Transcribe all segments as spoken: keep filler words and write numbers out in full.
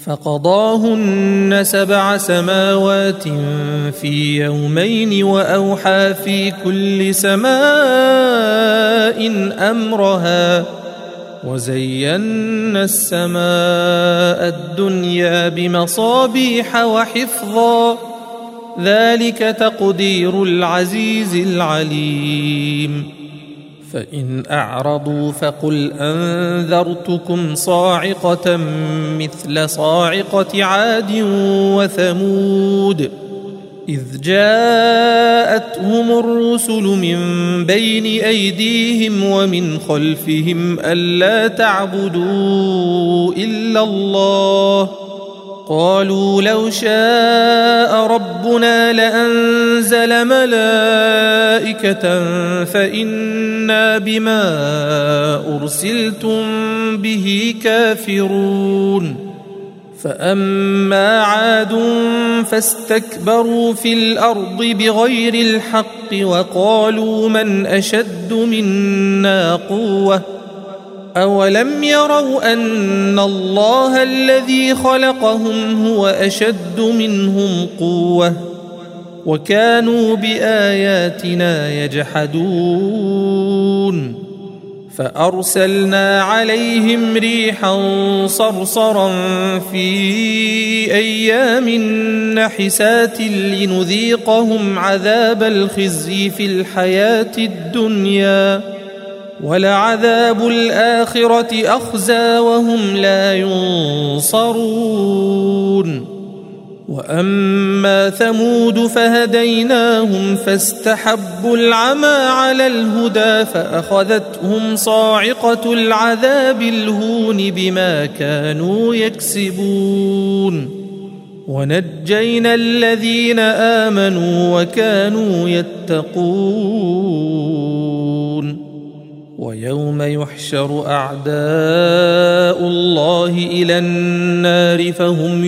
فقضاهن سبع سماوات في يومين وأوحى في كل سماء أمرها وزينا السماء الدنيا بمصابيح وحفظا ذلك تقدير العزيز العليم فإن أعرضوا فقل أنذرتكم صاعقة مثل صاعقة عاد وثمود إذ جاءتهم الرسل من بين أيديهم ومن خلفهم ألا تعبدوا إلا الله قالوا لو شاء ربنا لأنزل ملائكة فإنا بما أرسلتم به كافرون فأما عاد فاستكبروا في الأرض بغير الحق وقالوا من أشد منا قوة أولم يروا أن الله الذي خلقهم هو أشد منهم قوة وكانوا بآياتنا يجحدون فأرسلنا عليهم ريحا صرصرا في أيام نحسات لنذيقهم عذاب الخزي في الحياة الدنيا ولعذاب الآخرة أخزى وهم لا ينصرون وأما ثمود فهديناهم فاستحبوا العمى على الهدى فأخذتهم صاعقة العذاب الهون بما كانوا يكسبون ونجينا الذين آمنوا وكانوا يتقون ويوم يحشر أعداء الله إلى النار فهم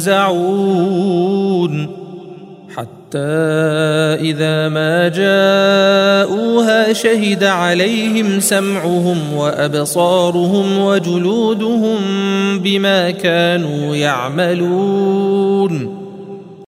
يوزعون حتى إذا ما جاءوها شهد عليهم سمعهم وأبصارهم وجلودهم بما كانوا يعملون